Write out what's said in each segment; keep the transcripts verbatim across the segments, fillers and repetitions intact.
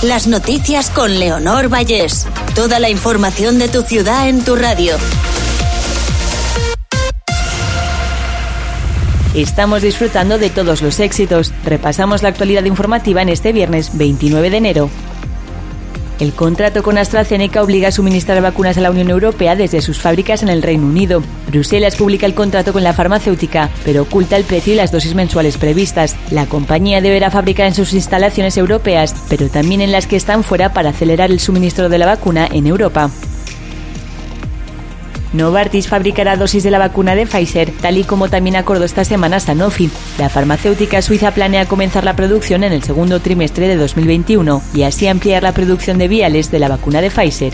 Las noticias con Leonor Vallés. Toda la información de tu ciudad en tu radio. Estamos disfrutando de todos los éxitos. Repasamos la actualidad informativa en este viernes veintinueve de enero. El contrato con AstraZeneca obliga a suministrar vacunas a la Unión Europea desde sus fábricas en el Reino Unido. Bruselas publica el contrato con la farmacéutica, pero oculta el precio y las dosis mensuales previstas. La compañía deberá fabricar en sus instalaciones europeas, pero también en las que están fuera para acelerar el suministro de la vacuna en Europa. Novartis fabricará dosis de la vacuna de Pfizer, tal y como también acordó esta semana Sanofi. La farmacéutica suiza planea comenzar la producción en el segundo trimestre de dos mil veintiuno y así ampliar la producción de viales de la vacuna de Pfizer.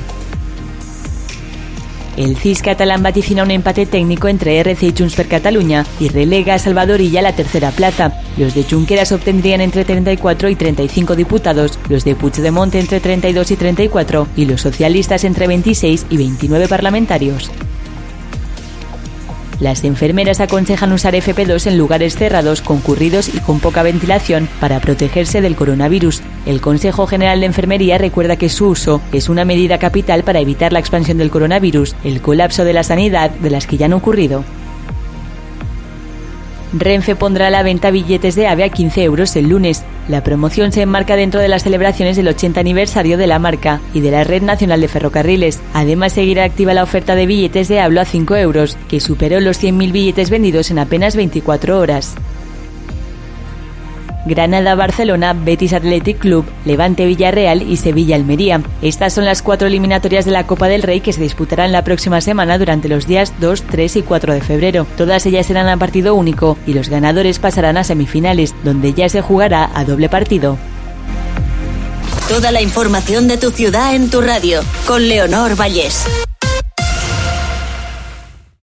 El C I S catalán vaticina un empate técnico entre R C y Junts per Catalunya y relega a Salvador Illa a la tercera plaza. Los de Junqueras obtendrían entre treinta y cuatro y treinta y cinco diputados, los de Puigdemont entre treinta y dos y treinta y cuatro y los socialistas entre veintiséis y veintinueve parlamentarios. Las enfermeras aconsejan usar efe pe dos en lugares cerrados, concurridos y con poca ventilación para protegerse del coronavirus. El Consejo General de Enfermería recuerda que su uso es una medida capital para evitar la expansión del coronavirus, el colapso de la sanidad de las que ya han ocurrido. Renfe pondrá a la venta billetes de AVE a quince euros el lunes. La promoción se enmarca dentro de las celebraciones del ochenta aniversario de la marca y de la Red Nacional de Ferrocarriles. Además, seguirá activa la oferta de billetes de AVLO a cinco euros, que superó los cien mil billetes vendidos en apenas veinticuatro horas. Granada-Barcelona, Betis Athletic Club, Levante-Villarreal y Sevilla-Almería. Estas son las cuatro eliminatorias de la Copa del Rey que se disputarán la próxima semana durante los días dos, tres y cuatro de febrero. Todas ellas serán a partido único y los ganadores pasarán a semifinales, donde ya se jugará a doble partido. Toda la información de tu ciudad en tu radio, con Leonor Vallés.